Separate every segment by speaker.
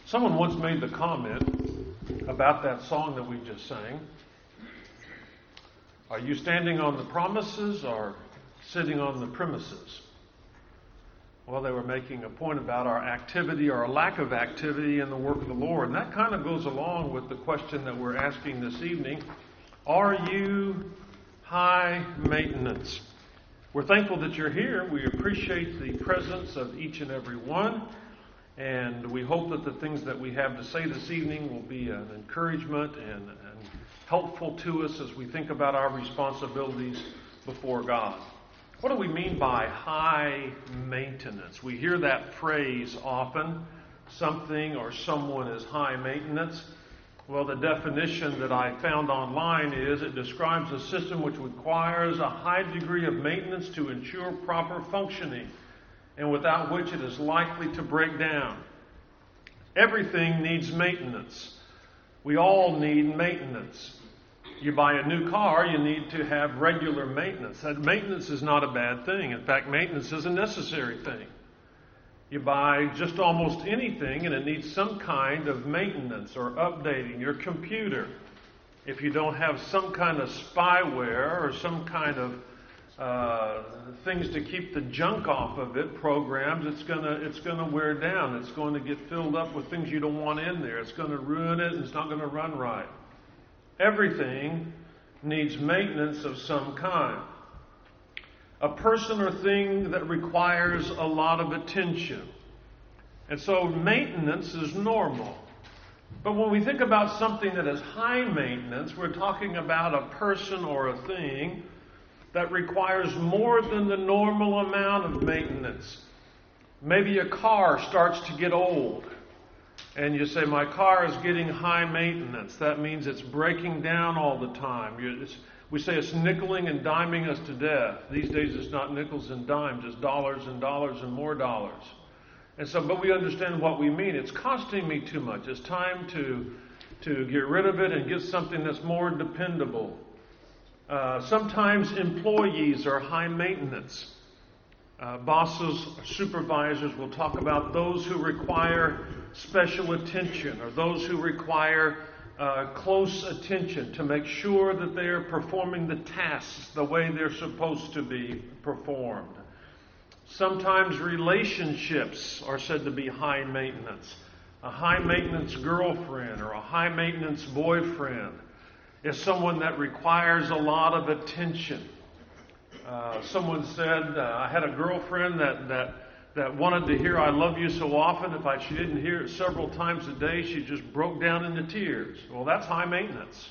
Speaker 1: Someone once made the comment about that song that we just sang. Are you standing on the promises or sitting on the premises? Well, they were making a point about our activity or our lack of activity in the work of the Lord. And that kind of goes along with the question that we're asking this evening. Are you high maintenance? We're thankful that you're here. We appreciate the presence of each and every one. And we hope that the things that we have to say this evening will be an encouragement and helpful to us as we think about our responsibilities before God. What do we mean by high maintenance? We hear that phrase often. Something or someone is high maintenance. Well, the definition that I found online is it describes a system which requires a high degree of maintenance to ensure proper functioning, and without which it is likely to break down. Everything needs maintenance. We all need maintenance. You buy a new car, you need to have regular maintenance. That maintenance is not a bad thing. In fact, maintenance is a necessary thing. You buy just almost anything and it needs some kind of maintenance or updating. Your computer, if you don't have some kind of spyware or some kind of things to keep the junk off of it, programs, it's gonna wear down. It's going to get filled up with things you don't want in there. It's going to ruin it and it's not going to run right. Everything needs maintenance of some kind. A person or thing that requires a lot of attention. And so maintenance is normal. But when we think about something that is high maintenance, we're talking about a person or a thing that requires more than the normal amount of maintenance. Maybe a car starts to get old. And you say, my car is getting high maintenance. That means it's breaking down all the time. We say it's nickeling and diming us to death. These days it's not nickels and dimes, it's dollars and dollars and more dollars. And so, but we understand what we mean. It's costing me too much. It's time to get rid of it and get something that's more dependable. Sometimes employees are high maintenance. Bosses, supervisors will talk about those who require special attention or those who require close attention to make sure that they are performing the tasks the way they're supposed to be performed. Sometimes relationships are said to be high maintenance. A high maintenance girlfriend or a high maintenance boyfriend is someone that requires a lot of attention. Someone said, I had a girlfriend that wanted to hear I love you so often, if she didn't hear it several times a day, she just broke down into tears. Well, that's high maintenance.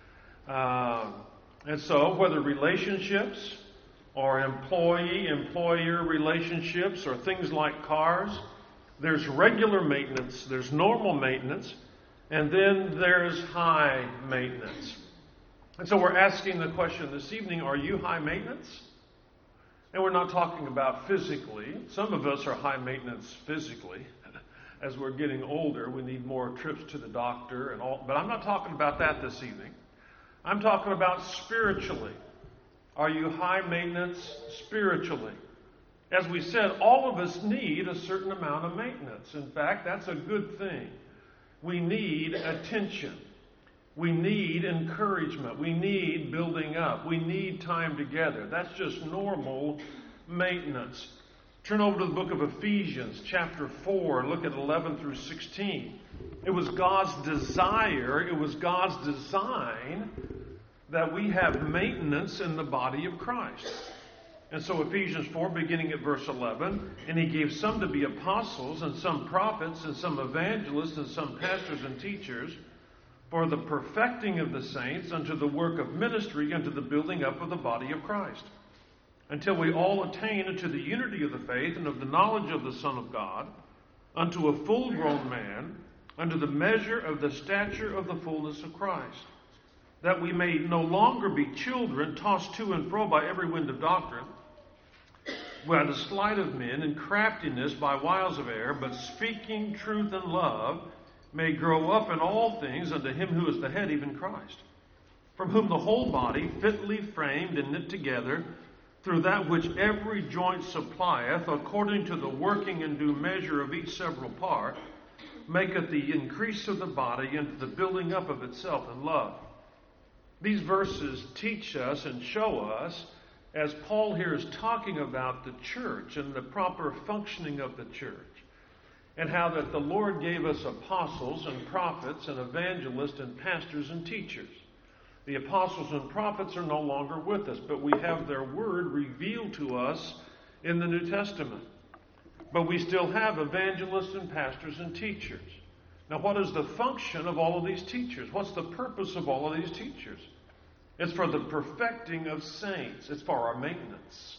Speaker 1: And so whether relationships or employee-employer relationships or things like cars, there's regular maintenance, there's normal maintenance, and then there's high maintenance. And so we're asking the question this evening, are you high maintenance? And we're not talking about physically. Some of us are high maintenance physically. As we're getting older, we need more trips to the doctor and all. But I'm not talking about that this evening. I'm talking about spiritually. Are you high maintenance spiritually? As we said, all of us need a certain amount of maintenance. In fact, that's a good thing. We need attention. We need encouragement. We need building up. We need time together. That's just normal maintenance. Turn over to the book of Ephesians, chapter 4, look at 11 through 16. It was God's desire, it was God's design that we have maintenance in the body of Christ. And so Ephesians 4, beginning at verse 11, and he gave some to be apostles, and some prophets, and some evangelists, and some pastors and teachers, for the perfecting of the saints, unto the work of ministry, unto the building up of the body of Christ, until we all attain unto the unity of the faith and of the knowledge of the Son of God, unto a full-grown man, unto the measure of the stature of the fullness of Christ, that we may no longer be children, tossed to and fro by every wind of doctrine, by the sleight of men and craftiness by wiles of error, but speaking truth in love, may grow up in all things unto him who is the head, even Christ, from whom the whole body, fitly framed and knit together, through that which every joint supplieth, according to the working and due measure of each several part, maketh the increase of the body into the building up of itself in love. These verses teach us and show us, as Paul here is talking about the church and the proper functioning of the church, and how that the Lord gave us apostles and prophets and evangelists and pastors and teachers. The apostles and prophets are no longer with us, but we have their word revealed to us in the New Testament. But we still have evangelists and pastors and teachers. Now, what is the function of all of these teachers? What's the purpose of all of these teachers? It's for the perfecting of saints. It's for our maintenance.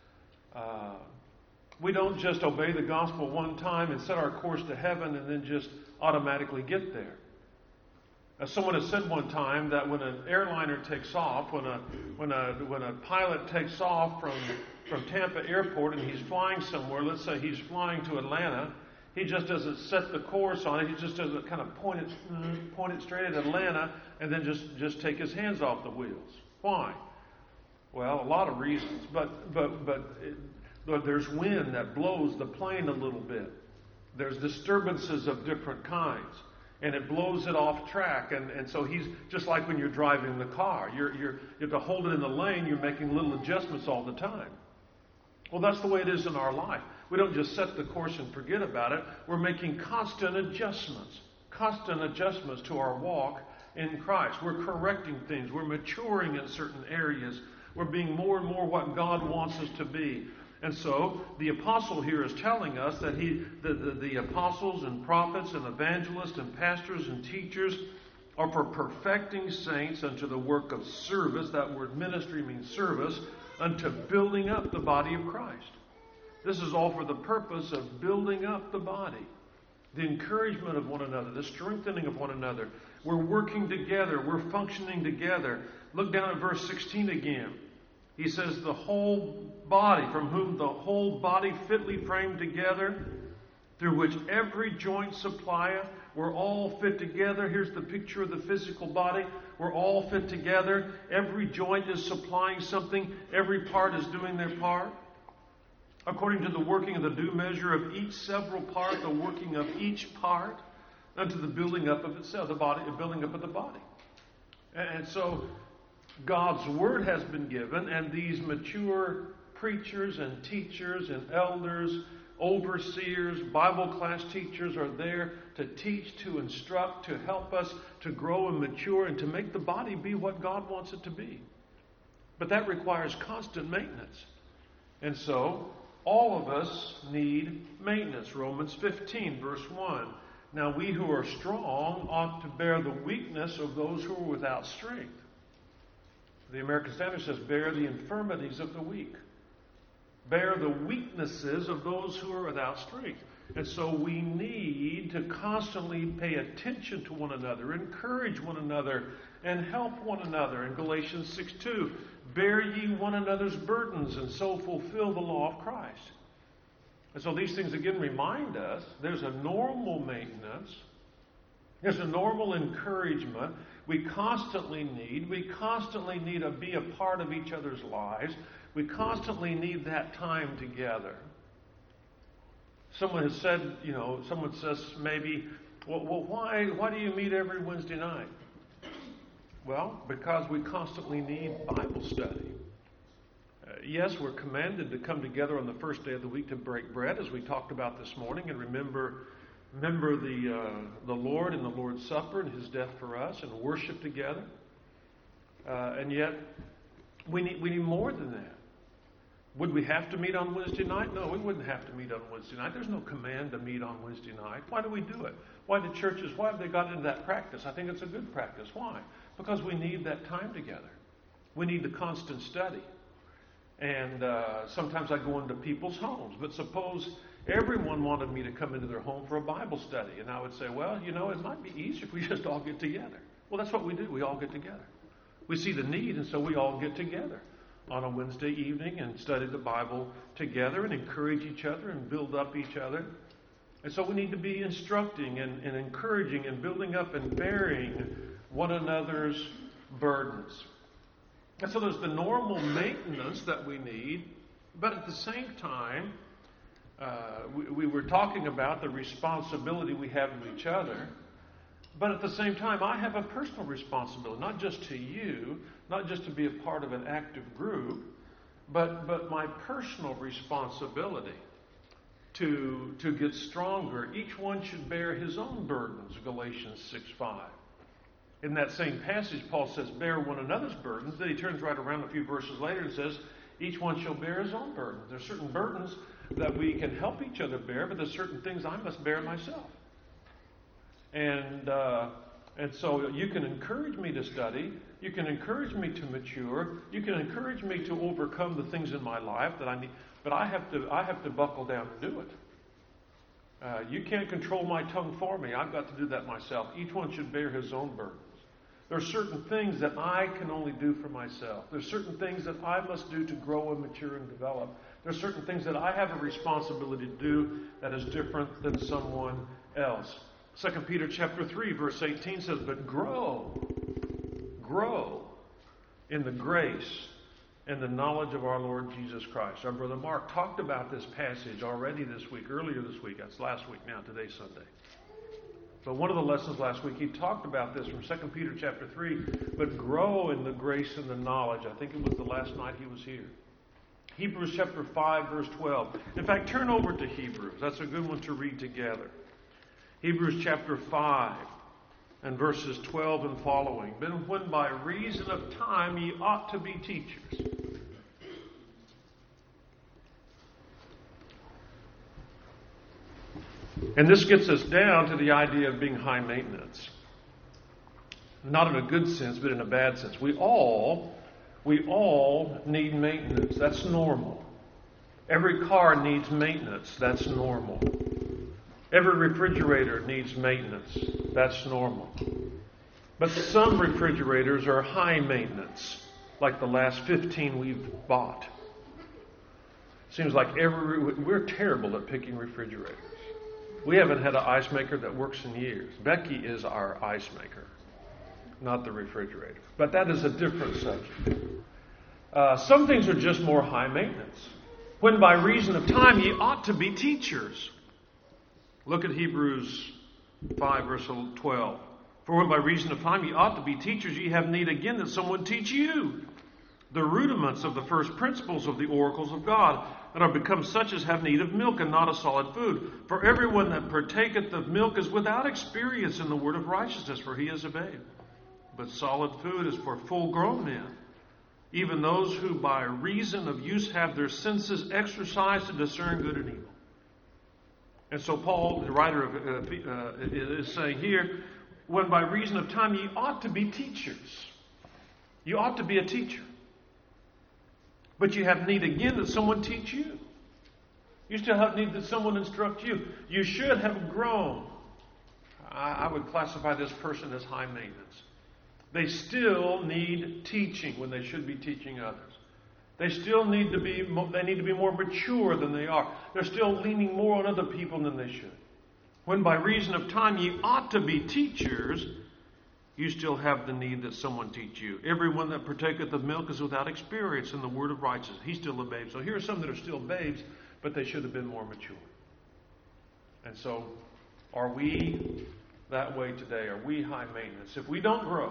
Speaker 1: We don't just obey the gospel one time and set our course to heaven and then just automatically get there. Someone has said one time that when an airliner takes off, when a pilot takes off from Tampa Airport and he's flying somewhere, let's say he's flying to Atlanta, he just doesn't set the course on it. He just doesn't kind of point it straight at Atlanta and then just take his hands off the wheels. Why? Well, a lot of reasons, but there's wind that blows the plane a little bit. There's disturbances of different kinds. And it blows it off track. And so he's just like when you're driving the car. You have to hold it in the lane. You're making little adjustments all the time. Well, that's the way it is in our life. We don't just set the course and forget about it. We're making constant adjustments to our walk in Christ. We're correcting things. We're maturing in certain areas. We're being more and more what God wants us to be. And so the apostle here is telling us that the apostles and prophets and evangelists and pastors and teachers are for perfecting saints unto the work of service. That word ministry means service, unto building up the body of Christ. This is all for the purpose of building up the body, the encouragement of one another, the strengthening of one another. We're working together. We're functioning together. Look down at verse 16 again. He says, the whole body, from whom the whole body fitly framed together, through which every joint supplieth, we're all fit together. Here's the picture of the physical body. We're all fit together. Every joint is supplying something. Every part is doing their part. According to the working of the due measure of each several part, the working of each part, unto the building up of itself, the body, the building up of the body. And so God's word has been given, and these mature preachers and teachers and elders, overseers, Bible class teachers are there to teach, to instruct, to help us to grow and mature and to make the body be what God wants it to be. But that requires constant maintenance. And so all of us need maintenance. Romans 15, verse 1. Now we who are strong ought to bear the weakness of those who are without strength. The American Standard says, bear the infirmities of the weak. Bear the weaknesses of those who are without strength. And so we need to constantly pay attention to one another, encourage one another, and help one another. In Galatians 6:2, bear ye one another's burdens, and so fulfill the law of Christ. And so these things again remind us there's a normal maintenance. There's a normal encouragement. We constantly need to be a part of each other's lives. We constantly need that time together. Someone has said, someone says maybe, well, why do you meet every Wednesday night? Well, because we constantly need Bible study. Yes, we're commanded to come together on the first day of the week to break bread, as we talked about this morning, and remember the Lord and the Lord's Supper and His death for us, and worship together. And yet, we need more than that. Would we have to meet on Wednesday night? No, we wouldn't have to meet on Wednesday night. There's no command to meet on Wednesday night. Why do we do it? Why have they got into that practice? I think it's a good practice. Why? Because we need that time together. We need the constant study. And sometimes I go into people's homes. But suppose everyone wanted me to come into their home for a Bible study. And I would say, well, it might be easier if we just all get together. Well, that's what we do. We all get together. We see the need, and so we all get together on a Wednesday evening and study the Bible together and encourage each other and build up each other. And so we need to be instructing and encouraging and building up and bearing one another's burdens. And so there's the normal maintenance that we need, but at the same time, we were talking about the responsibility we have to each other. But at the same time, I have a personal responsibility, not just to you, not just to be a part of an active group, but my personal responsibility to get stronger. Each one should bear his own burdens, Galatians 6:5. In that same passage, Paul says, bear one another's burdens. Then he turns right around a few verses later and says, each one shall bear his own burden. There's certain burdens that we can help each other bear, but there's certain things I must bear myself. And so you can encourage me to study. You can encourage me to mature. You can encourage me to overcome the things in my life that I need. But I have to buckle down and do it. You can't control my tongue for me. I've got to do that myself. Each one should bear his own burdens. There are certain things that I can only do for myself. There's certain things that I must do to grow and mature and develop. There's certain things that I have a responsibility to do that is different than someone else. 2 Peter chapter 3, verse 18 says, but grow in the grace and the knowledge of our Lord Jesus Christ. Our brother Mark talked about this passage already earlier this week. That's last week now, today's Sunday. So one of the lessons last week, he talked about this from 2 Peter chapter 3, but grow in the grace and the knowledge. I think it was the last night he was here. Hebrews chapter 5, verse 12. In fact, turn over to Hebrews. That's a good one to read together. Hebrews chapter 5 and verses 12 and following. But when by reason of time ye ought to be teachers. And this gets us down to the idea of being high maintenance. Not in a good sense, but in a bad sense. We all need maintenance. That's normal. Every car needs maintenance. That's normal. Every refrigerator needs maintenance. That's normal. But some refrigerators are high maintenance, like the last 15 we've bought. Seems like we're terrible at picking refrigerators. We haven't had an ice maker that works in years. Becky is our ice maker, not the refrigerator. But that is a different subject. Some things are just more high maintenance. When by reason of time ye ought to be teachers. Look at Hebrews 5, verse 12. For when by reason of time ye ought to be teachers, ye have need again that someone teach you the rudiments of the first principles of the oracles of God, and are become such as have need of milk and not of solid food. For everyone that partaketh of milk is without experience in the word of righteousness, for he is a babe. But solid food is for full-grown men, even those who by reason of use have their senses exercised to discern good and evil. And so Paul, the writer of is saying here, when by reason of time ye ought to be teachers. You ought to be a teacher. But you have need again that someone teach you. You still have need that someone instruct you. You should have grown. I would classify this person as high maintenance. They still need teaching when they should be teaching others. They still need to be more mature than they are. They're still leaning more on other people than they should. When by reason of time ye ought to be teachers, you still have the need that someone teach you. Everyone that partaketh of milk is without experience in the word of righteousness. He's still a babe. So here are some that are still babes, but they should have been more mature. And so, are we that way today? Are we high maintenance? If we don't grow,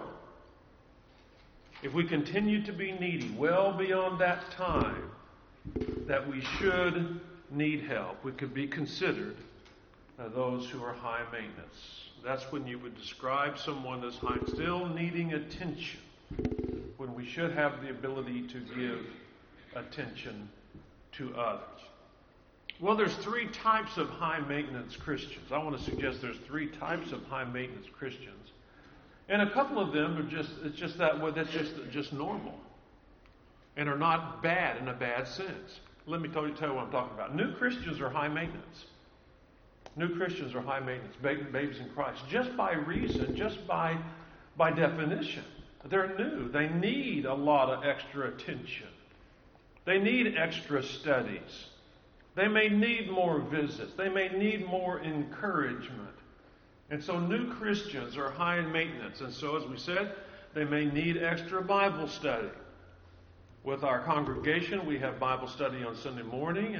Speaker 1: if we continue to be needy well beyond that time that we should need help, we could be considered those who are high maintenance. That's when you would describe someone as high, still needing attention, when we should have the ability to give attention to others. Well, there's three types of high maintenance Christians. I want to suggest there's three types of high maintenance Christians. And a couple of them are just that way, that's just normal. And are not bad in a bad sense. Let me tell you what I'm talking about. New Christians are high maintenance. New Christians are high maintenance, babes in Christ. Just by reason, just by definition. They're new. They need a lot of extra attention. They need extra studies. They may need more visits. They may need more encouragement. And so new Christians are high in maintenance. And so, as we said, they may need extra Bible study. With our congregation, we have Bible study on Sunday morning, and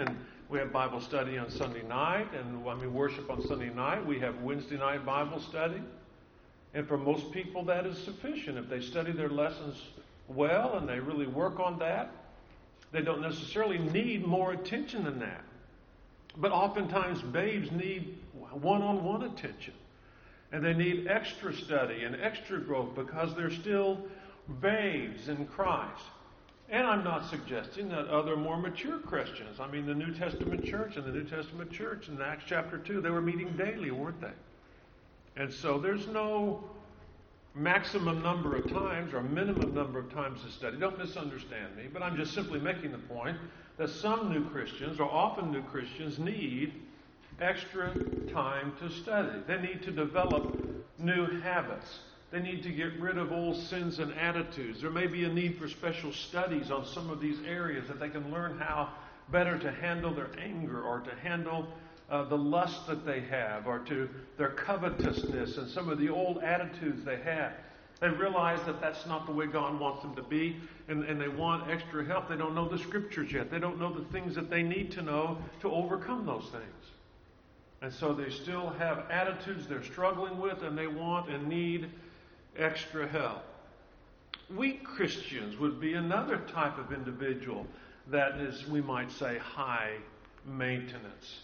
Speaker 1: We have Bible study on Sunday night, and when we worship on Sunday night, we have Wednesday night Bible study. And for most people, that is sufficient. If they study their lessons well and they really work on that, they don't necessarily need more attention than that. But oftentimes, babes need one-on-one attention. And they need extra study and extra growth because they're still babes in Christ. And I'm not suggesting that other more mature Christians, I mean the New Testament church in Acts chapter 2, they were meeting daily, weren't they? And so there's no maximum number of times or minimum number of times to study. Don't misunderstand me, but I'm just simply making the point that some new Christians, or often new Christians, need extra time to study. They need to develop new habits. They need to get rid of old sins and attitudes. There may be a need for special studies on some of these areas that they can learn how better to handle their anger or to handle the lust that they have or to their covetousness and some of the old attitudes they had. They realize that that's not the way God wants them to be, and they want extra help. They don't know the Scriptures yet. They don't know the things that they need to know to overcome those things. And so they still have attitudes they're struggling with, and they want and need extra help. Weak Christians would be another type of individual that is, we might say, high maintenance.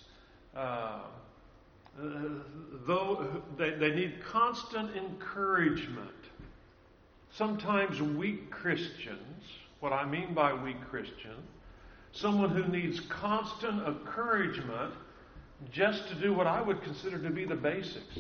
Speaker 1: Though they need constant encouragement. Sometimes weak Christians, what I mean by weak Christian, someone who needs constant encouragement just to do what I would consider to be the basics.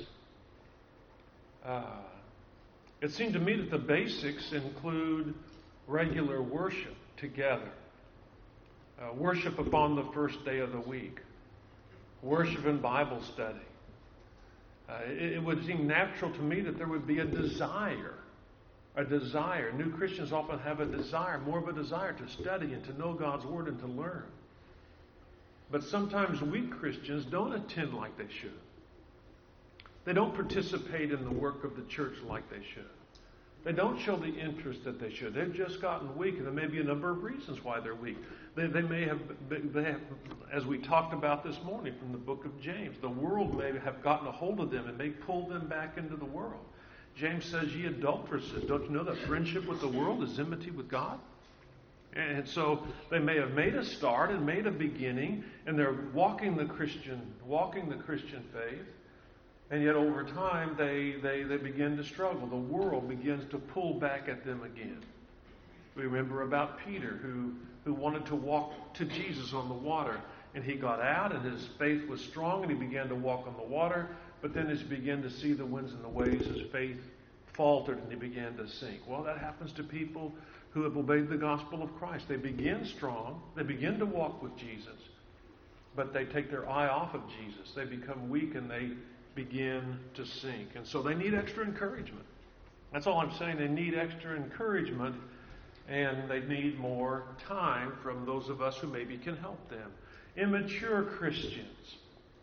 Speaker 1: It seemed to me that the basics include regular worship together. Worship upon the first day of the week. Worship and Bible study. It would seem natural to me that there would be a desire. New Christians often have a desire, more of a desire to study and to know God's Word and to learn. But sometimes weak Christians don't attend like they should. They don't participate in the work of the church like they should. They don't show the interest that they should. They've just gotten weak, and there may be a number of reasons why they're weak. They have, as we talked about this morning from the book of James, the world may have gotten a hold of them and may pull them back into the world. James says, ye adulteresses, don't you know that friendship with the world is enmity with God? And so they may have made a start and made a beginning, and they're walking the Christian faith. And yet over time, they begin to struggle. The world begins to pull back at them again. We remember about Peter, who wanted to walk to Jesus on the water. And he got out, and his faith was strong, and he began to walk on the water. But then as he began to see the winds and the waves, his faith faltered, and he began to sink. Well, that happens to people who have obeyed the gospel of Christ. They begin strong. They begin to walk with Jesus. But they take their eye off of Jesus. They become weak, and they begin to sink. And so they need extra encouragement. That's all I'm saying. They need extra encouragement, and they need more time from those of us who maybe can help them. Immature Christians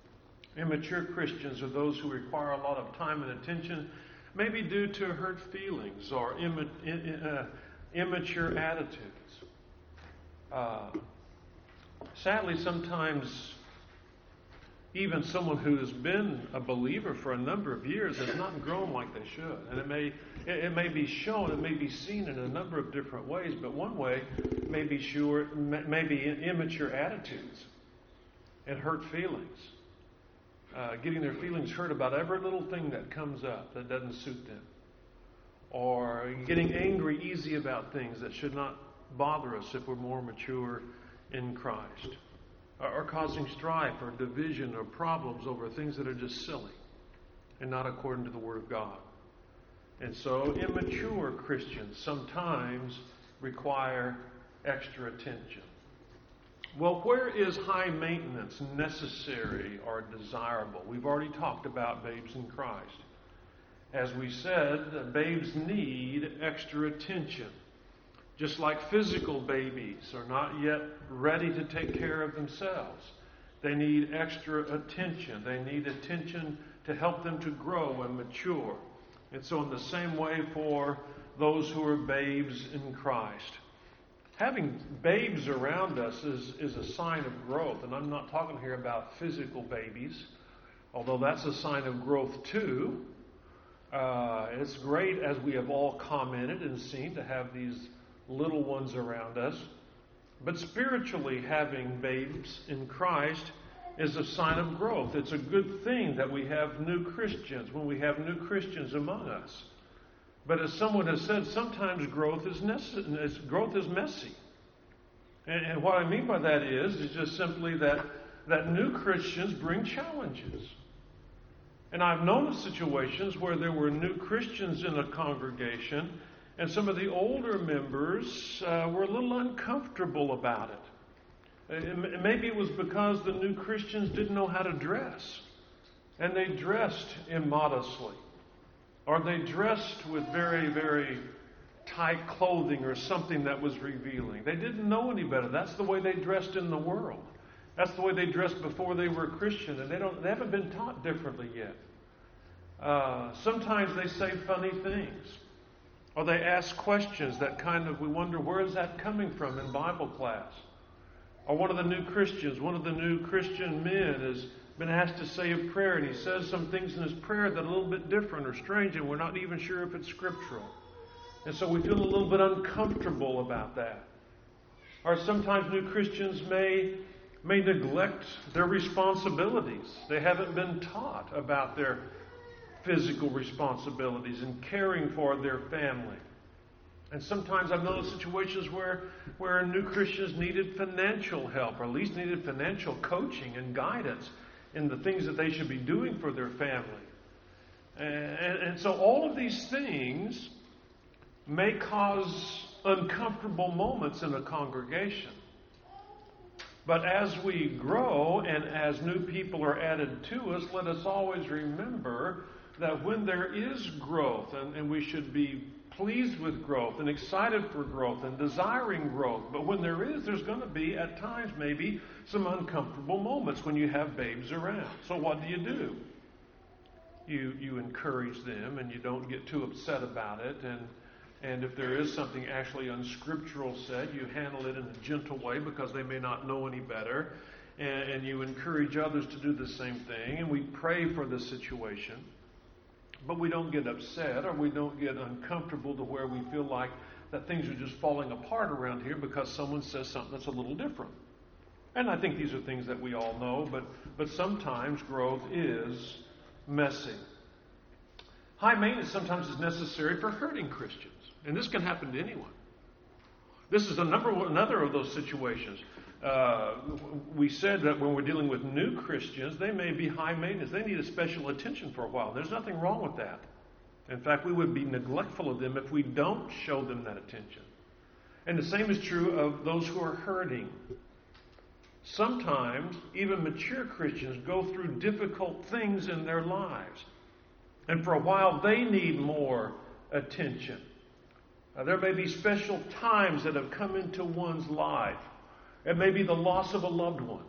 Speaker 1: are those who require a lot of time and attention, maybe due to hurt feelings or immature attitudes. Sadly, sometimes even someone who has been a believer for a number of years has not grown like they should. And it may be shown, it may be seen in a number of different ways, but one way may be in immature attitudes and hurt feelings. Getting their feelings hurt about every little thing that comes up that doesn't suit them. Or getting angry easy about things that should not bother us if we're more mature in Christ. Or causing strife or division or problems over things that are just silly and not according to the Word of God. And so immature Christians sometimes require extra attention. Well, where is high maintenance necessary or desirable? We've already talked about babes in Christ. As we said, babes need extra attention. Just like physical babies are not yet ready to take care of themselves. They need extra attention. They need attention to help them to grow and mature. And so in the same way for those who are babes in Christ. having babes around us is a sign of growth. And I'm not talking here about physical babies, although that's a sign of growth too. It's great, as we have all commented and seen, to have these little ones around us. But spiritually, having babes in Christ is a sign of growth. It's a good thing that we have new Christians, when we have new Christians among us. But as someone has said, sometimes growth is messy. And what I mean by that is just simply that new Christians bring challenges. And I've known of situations where there were new Christians in a congregation, and some of the older members were a little uncomfortable about it. Maybe it was because the new Christians didn't know how to dress, and they dressed immodestly, or they dressed with very, very tight clothing or something that was revealing. They didn't know any better. That's the way they dressed in the world. That's the way they dressed before they were a Christian, and they haven't been taught differently yet. Sometimes they say funny things, or they ask questions that we wonder, where is that coming from in Bible class? Or one of the new Christian men has been asked to say a prayer, and he says some things in his prayer that are a little bit different or strange, and we're not even sure if it's scriptural. And so we feel a little bit uncomfortable about that. Or sometimes new Christians may neglect their responsibilities. They haven't been taught about their physical responsibilities and caring for their family. And sometimes I've known situations where new Christians needed financial help, or at least needed financial coaching and guidance in the things that they should be doing for their family. And so all of these things may cause uncomfortable moments in a congregation. But as we grow and as new people are added to us, let us always remember that when there is growth, and we should be pleased with growth and excited for growth and desiring growth, but when there's going to be at times maybe some uncomfortable moments when you have babes around. So what do? You encourage them, and you don't get too upset about it, and if there is something actually unscriptural said, you handle it in a gentle way because they may not know any better, and you encourage others to do the same thing, and we pray for the situation. But we don't get upset, or we don't get uncomfortable to where we feel like that things are just falling apart around here because someone says something that's a little different. And I think these are things that we all know, but sometimes growth is messy. High maintenance sometimes is necessary for hurting Christians. And this can happen to anyone. This is another of those situations. We said that when we're dealing with new Christians, they may be high maintenance. They need a special attention for a while. There's nothing wrong with that. In fact, we would be neglectful of them if we don't show them that attention. And the same is true of those who are hurting. Sometimes, even mature Christians go through difficult things in their lives. And for a while, they need more attention. There may be special times that have come into one's life. It may be the loss of a loved one,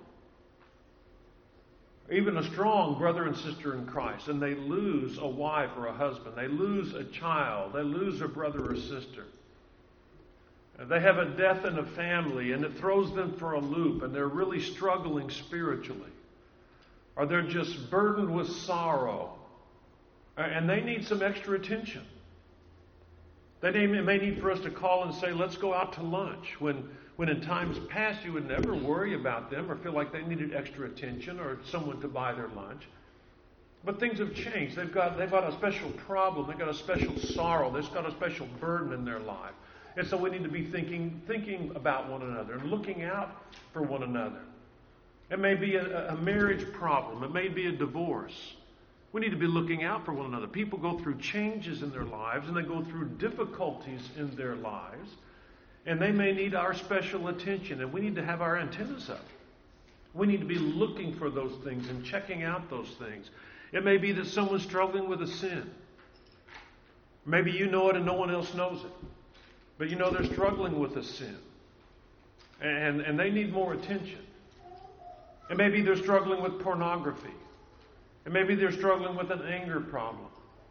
Speaker 1: even a strong brother and sister in Christ, and they lose a wife or a husband. They lose a child. They lose a brother or sister. They have a death in a family, and it throws them for a loop, and they're really struggling spiritually. Or they're just burdened with sorrow, and they need some extra attention. They may need for us to call and say, let's go out to lunch, when in times past you would never worry about them or feel like they needed extra attention or someone to buy their lunch. But things have changed. They've got a special problem. They've got a special sorrow. They've got a special burden in their life. And so we need to be thinking about one another and looking out for one another. It may be a marriage problem. It may be a divorce. We need to be looking out for one another. People go through changes in their lives, and they go through difficulties in their lives, and they may need our special attention, and we need to have our antennas up. We need to be looking for those things and checking out those things. It may be that someone's struggling with a sin. Maybe you know it and no one else knows it. But you know they're struggling with a sin. And they need more attention. And maybe they're struggling with pornography. And maybe they're struggling with an anger problem.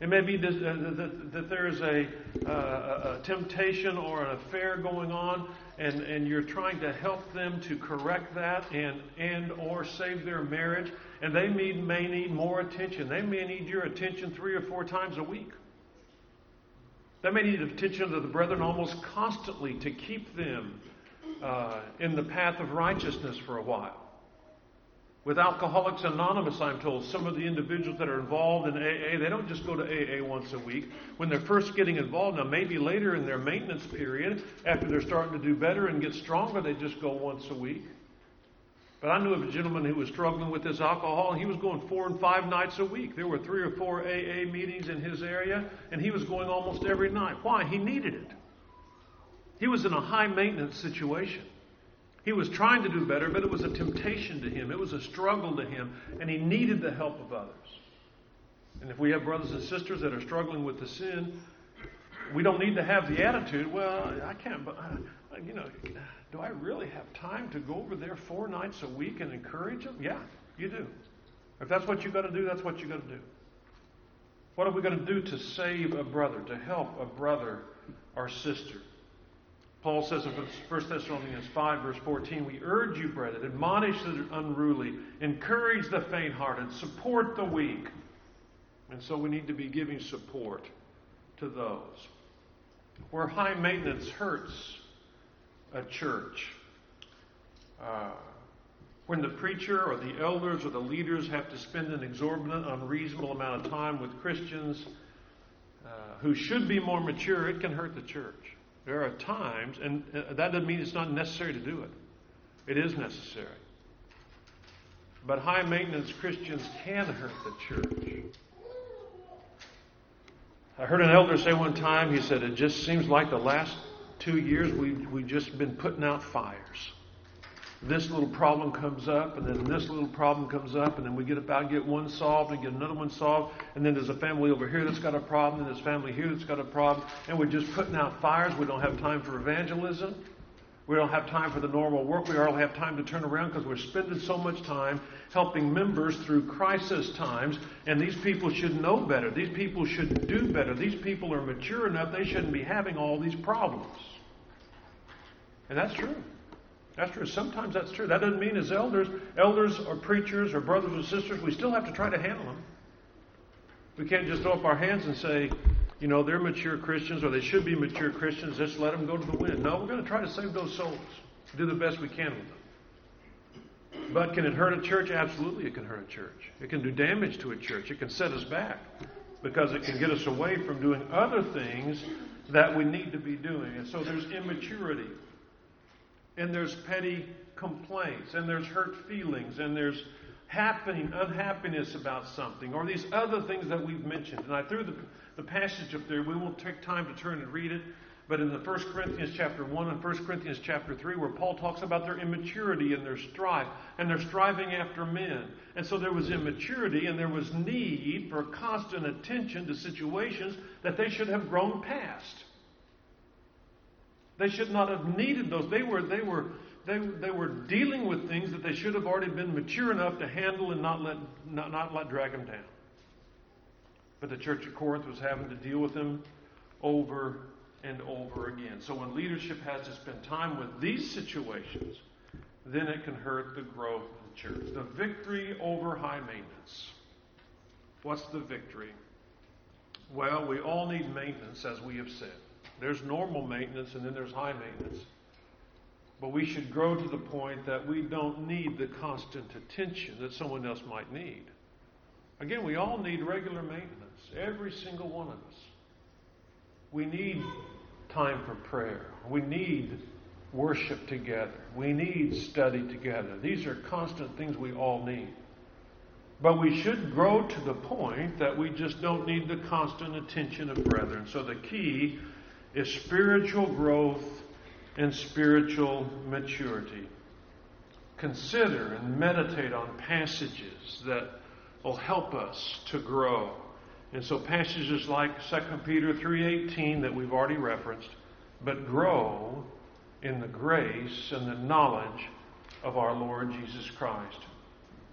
Speaker 1: It may be that there's a temptation or an affair going on, and you're trying to help them to correct that and or save their marriage, and they may need more attention. They may need your attention 3 or 4 times a week. They may need attention of the brethren almost constantly to keep them in the path of righteousness for a while. With Alcoholics Anonymous, I'm told, some of the individuals that are involved in AA, they don't just go to AA once a week. When they're first getting involved, now maybe later in their maintenance period, after they're starting to do better and get stronger, they just go once a week. But I knew of a gentleman who was struggling with this alcohol, and he was going 4 and 5 nights a week. There were 3 or 4 AA meetings in his area, and he was going almost every night. Why? He needed it. He was in a high maintenance situation. He was trying to do better, but it was a temptation to him. It was a struggle to him, and he needed the help of others. And if we have brothers and sisters that are struggling with the sin, we don't need to have the attitude, well, I can't, but, do I really have time to go over there 4 nights a week and encourage them? Yeah, you do. If that's what you've got to do, that's what you've got to do. What are we going to do to save a brother, to help a brother or sister? Paul says in 1 Thessalonians 5, verse 14, we urge you, brethren, admonish the unruly, encourage the faint-hearted, support the weak. And so we need to be giving support to those. Where high maintenance hurts a church, when the preacher or the elders or the leaders have to spend an exorbitant, unreasonable amount of time with Christians who should be more mature, it can hurt the church. There are times, and that doesn't mean it's not necessary to do it. It is necessary. But high maintenance Christians can hurt the church. I heard an elder say one time, he said, it just seems like the last 2 years we've just been putting out fires. This little problem comes up, and then this little problem comes up, and then we get one solved and get another one solved, and then there's a family over here that's got a problem, and there's a family here that's got a problem, and we're just putting out fires. We don't have time for evangelism. We don't have time for the normal work. We hardly have time to turn around because we're spending so much time helping members through crisis times, and these people should know better. These people should do better. These people are mature enough. They shouldn't be having all these problems. And that's true. That's true. Sometimes that's true. That doesn't mean as elders or preachers or brothers or sisters, we still have to try to handle them. We can't just throw up our hands and say, they're mature Christians or they should be mature Christians. Just let them go to the wind. No, we're going to try to save those souls. Do the best we can with them. But can it hurt a church? Absolutely it can hurt a church. It can do damage to a church. It can set us back because it can get us away from doing other things that we need to be doing. And so there's immaturity. And there's petty complaints, and there's hurt feelings, and there's unhappiness about something, or these other things that we've mentioned. And I threw the passage up there. We won't take time to turn and read it. But in the 1 Corinthians chapter 1 and 1 Corinthians chapter 3, where Paul talks about their immaturity and their strife, and they're striving after men. And so there was immaturity, and there was need for constant attention to situations that they should have grown past. They should not have needed those. They were dealing with things that they should have already been mature enough to handle and not let drag them down. But the church of Corinth was having to deal with them over and over again. So when leadership has to spend time with these situations, then it can hurt the growth of the church. The victory over high maintenance. What's the victory? Well, we all need maintenance, as we have said. There's normal maintenance and then there's high maintenance. But we should grow to the point that we don't need the constant attention that someone else might need. Again, we all need regular maintenance. Every single one of us. We need time for prayer. We need worship together. We need study together. These are constant things we all need. But we should grow to the point that we just don't need the constant attention of brethren. So the key is spiritual growth and spiritual maturity. Consider and meditate on passages that will help us to grow. And so passages like 2 Peter 3:18 that we've already referenced, but grow in the grace and the knowledge of our Lord Jesus Christ.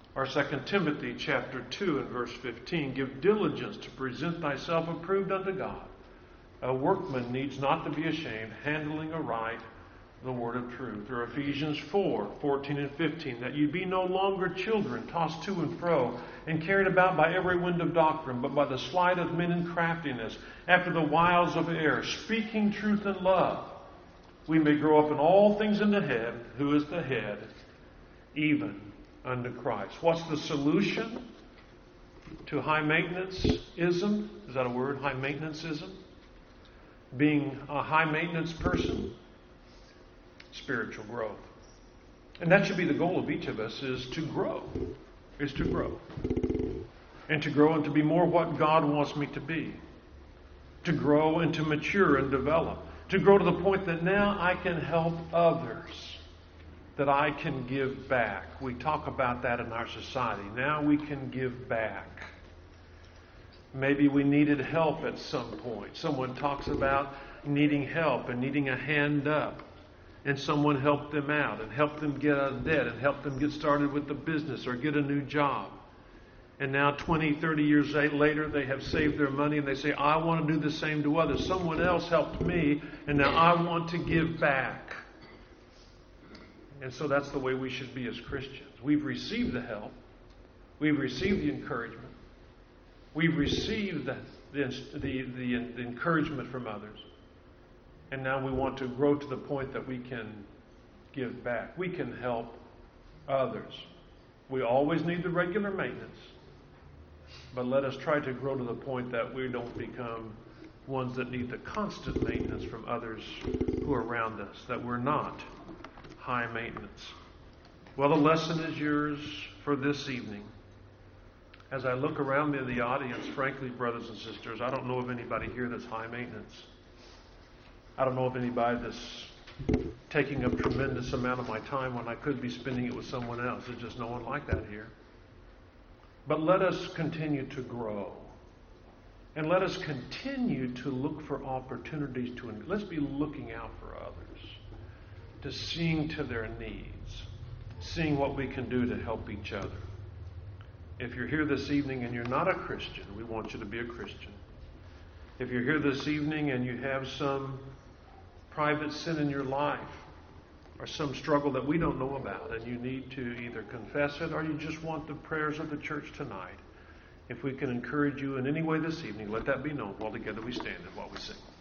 Speaker 1: Or 2 Timothy chapter 2 and verse 15, give diligence to present thyself approved unto God. A workman needs not to be ashamed, handling aright the word of truth. Or Ephesians 4, 14 and 15, that you be no longer children, tossed to and fro, and carried about by every wind of doctrine, but by the sleight of men and craftiness, after the wiles of error, speaking truth in love, we may grow up in all things in the head, who is the head, even unto Christ. What's the solution to high maintenance-ism? Is that a word? High maintenance-ism? Being a high maintenance person? Spiritual growth. And that should be the goal of each of us, is to grow. Is to grow. And to grow and to be more what God wants me to be. To grow and to mature and develop. To grow to the point that now I can help others. That I can give back. We talk about that in our society. Now we can give back. Maybe we needed help at some point. Someone talks about needing help and needing a hand up. And someone helped them out and helped them get out of debt and helped them get started with the business or get a new job. And now 20, 30 years later, they have saved their money and they say, I want to do the same to others. Someone else helped me and now I want to give back. And so that's the way we should be as Christians. We've received the help. We've received the encouragement. We've received the encouragement from others. And now we want to grow to the point that we can give back. We can help others. We always need the regular maintenance. But let us try to grow to the point that we don't become ones that need the constant maintenance from others who are around us. That we're not high maintenance. Well, the lesson is yours for this evening. As I look around me in the audience, frankly, brothers and sisters, I don't know of anybody here that's high maintenance. I don't know of anybody that's taking up tremendous amount of my time when I could be spending it with someone else. There's just no one like that here. But let us continue to grow. And let us continue to look for opportunities let's be looking out for others. To seeing to their needs, seeing what we can do to help each other. If you're here this evening and you're not a Christian, we want you to be a Christian. If you're here this evening and you have some private sin in your life or some struggle that we don't know about and you need to either confess it or you just want the prayers of the church tonight, if we can encourage you in any way this evening, let that be known while together we stand and while we sing.